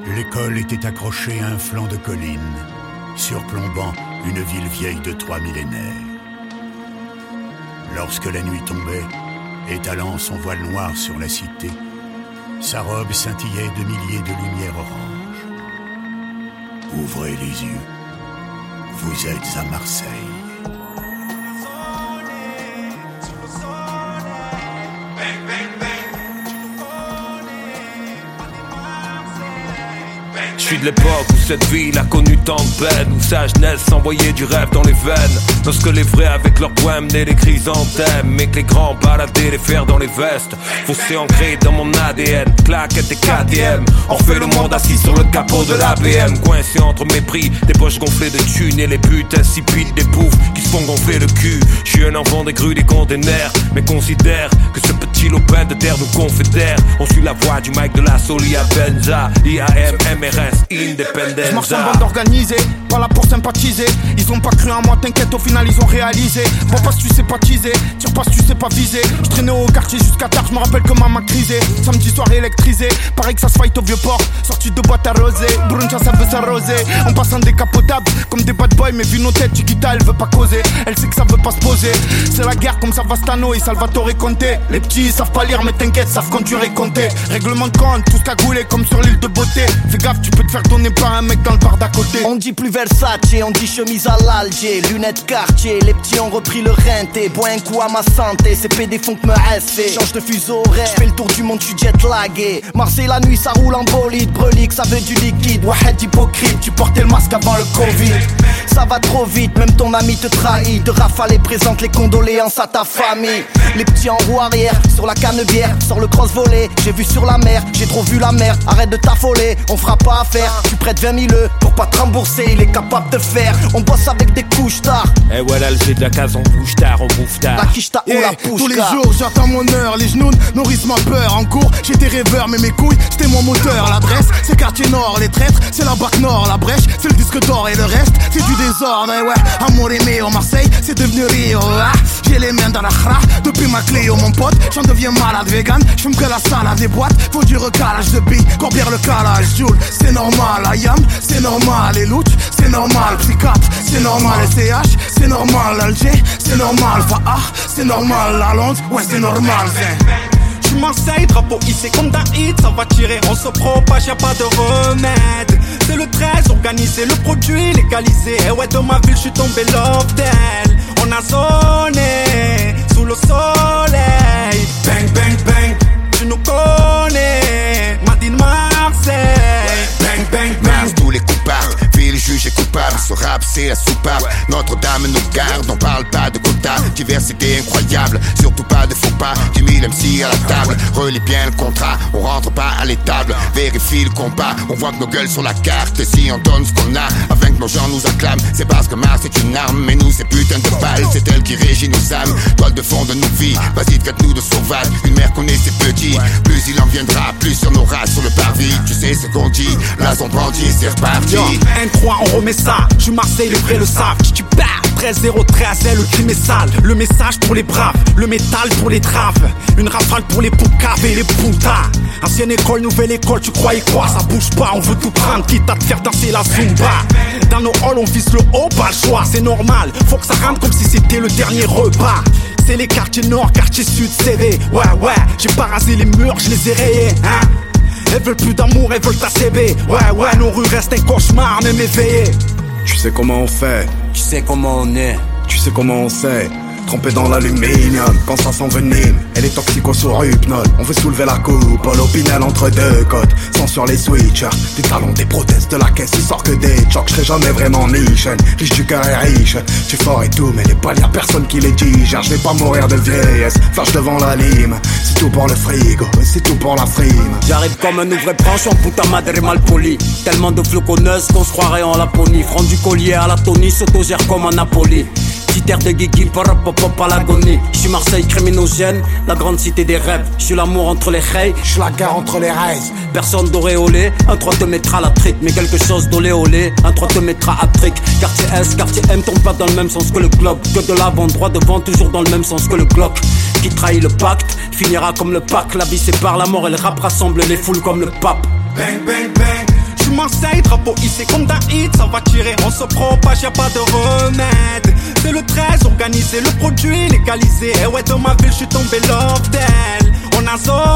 L'école était accrochée à un flanc de colline, surplombant une ville vieille de 3 millénaires. Lorsque la nuit tombait, étalant son voile noir sur la cité, sa robe scintillait de milliers de lumières oranges. Ouvrez les yeux, vous êtes à Marseille. Je suis de l'époque où cette ville a connu tant de peine, où sa jeunesse s'envoyait du rêve dans les veines. Lorsque les vrais avec leurs poèmes menaient les chrysanthèmes, mais que les grands baladaient les fers dans les vestes. Fossé ancré dans mon ADN, claquettes et KTM. On refait le monde assis sur le capot de la BM, coincé entre mépris, des poches gonflées de thunes et les buts insipides des bouffes qui se font gonfler le cul. Je suis un enfant des grues des containers, mais considère que ce petit lopin de terre nous confédère. On suit la voie du mic de la Solia Benza, IAM, MRS, Independence. Je marche en bande organisée, pas là pour sympathiser. Ils ont pas cru en moi, t'inquiète, au final ils ont réalisé. Bon, pas si tu sais pas teaser, tire pas si tu sais pas viser. Je traînais au quartier jusqu'à tard, je me rappelle que maman crisait. Samedi soir électrisé, pareil que ça se fight au vieux port. Sorti de boîte arrosée, Bruncha ça veut s'arroser. On passe en décapotable, comme des bad boys. Mais vu nos têtes, Chiquita elle veut pas causer. Elle sait que ça veut pas se poser. C'est la guerre comme Savastano et Salvatore Conte. Les petits ils savent pas lire mais t'inquiète, savent conduire et compter. Règlement de compte, tous cagoulés comme sur l'île de beauté. Fais gaffe, tu peux te faire donner par un mec dans le bar d'à côté. On dit plus Versace, on dit chemise à l'Alger, lunettes Cartier, les petits ont repris le renté. Bois un coup à ma santé, ces PD font que me rester. Change de fuseau horaire, j'fais le tour du monde, j'suis jet lagué. Marseille la nuit ça roule en bolide, brelique ça veut du liquide. Wahed hypocrite, tu portais le masque avant le Covid. Ça va trop vite, même ton ami te trahit. De rafale et présente les condoléances à ta famille. Les petits en roue arrière, sur la canebière, sort le cross volé. J'ai vu sur la mer, j'ai trop vu la mer. Arrête de t'affoler, on fera pas affaire. Tu prêtes 20 000 pour pas te rembourser, il est capable de faire. On bosse avec des couches tard. Et voilà le jet de la case, on bouge tard, on bouffe tard. La quiche ou la pouche. Tous les jours j'attends mon heure, les genoux nourrissent ma peur. En cours j'étais rêveur mais mes couilles c'était mon moteur. L'adresse c'est quartier nord, les traîtres c'est la bac nord. La brèche c'est le disque d'or et le reste c'est du désordre. Et ouais, amour aimé au Marseille c'est devenu Rio. Ah, j'ai les mains dans la khra depuis ma Cléo mon pote. J'en deviens malade vegan, j'fume que la salade des boîtes. Faut du recalage de billes, combien le calage Joule. C'est normal, Ayam, c'est normal. Les louches, c'est normal. Psychiatre, c'est normal. SCH, c'est normal. Alger, c'est normal. Faah, c'est normal. La Londres, ouais c'est normal. J'suis Marseille, drapeau hissé comme d'un hit, ça va tirer, on se propage, y'a pas de remède. C'est le 13, organisé, le produit légalisé. Et ouais, de ma ville, j'suis tombé love d'elle. On a zoné, sous le soleil. Bang, bang, bang, tu nous connais, Madine Marseille. Bang, bang, bang, tous les coupables, ville jugée coupable. Ce rap c'est la soupape, Notre-Dame nous garde. On parle pas de quota, diversité incroyable. Surtout pas de faux pas, 10 000 MC à la table. Relis bien le contrat, on rentre pas à l'étable. Vérifie le compas, on voit que nos gueules sur la carte. Et si on donne ce qu'on a, afin que nos gens nous acclament. C'est parce que Mars est une arme, mais nous c'est putain de balles. C'est elle qui régit nos âmes, toile de fond de nos vies. Vas-y traite-nous de sauvages, une mère connaît ses petits. Plus il en viendra, plus on aura sur le parvis. Tu sais ce qu'on dit, là son bandit c'est reparti. N3 on remet ça, j'suis Marseille, les vrais le savent. Tu perds 13-0-13, le crime est sale. Le message pour les braves, le métal pour les traves. Une rafale pour les poucaves et les putas. Ancienne école, nouvelle école, tu crois y quoi? Ça bouge pas, on veut tout prendre, quitte à te faire danser la zumba. Dans nos halls on vise le haut, pas le choix, c'est normal. Faut que ça rentre comme si c'était le dernier repas. C'est les quartiers nord, quartier sud, CD. Ouais, j'ai pas rasé les murs, je les ai rayés, hein. Elles veulent plus d'amour, elles veulent ta CB. Ouais, nos rues restent un cauchemar, même éveillé. Tu sais comment on fait, Tu sais comment on est, tu sais comment on sait. Trempé dans l'aluminium, quand ça s'envenime, elle est toxico sur hypnose. On veut soulever la coupe, l'opinel entre deux côtes. Sans sur les switchers, des talons, des prothèses de la caisse, il sort que des chocs. J'serai jamais vraiment niche, riche du cœur et riche. Tu fort et tout, mais les balles y'a personne qui les digère. Je vais pas mourir de vieillesse, flash devant la lime. C'est tout pour le frigo, c'est tout pour la frime. J'arrive comme un ouvrier branche en puta madre mal poli. Tellement de floconneuses qu'on se croirait en Laponie. Front du collier à la Tony, s'autogère comme un Napoli. Petite air de guigui, pop à l'agonie. J'suis Marseille criminogène, la grande cité des rêves. J'suis l'amour entre les rails, j'suis la gare entre les rails. Personne d'auréolé, un 3 te mettra la trique. Mais quelque chose d'olé olé, un 3 te mettra à trick. Quartier S, quartier M, tourne pas dans le même sens que le globe. Que de l'avant, droit devant, toujours dans le même sens que le Glock. Qui trahit le pacte, finira comme le pack. La vie sépare la mort et le rap rassemble les foules comme le pape. Bang, bang, bang, tu Marseille, drapeau hissé comme d'un hit, ça va tirer, on se propage, y'a pas de remède. C'est le 13, organiser le produit, légalisé. Et ouais, dans ma ville, j'suis tombé love d'elle. On a zone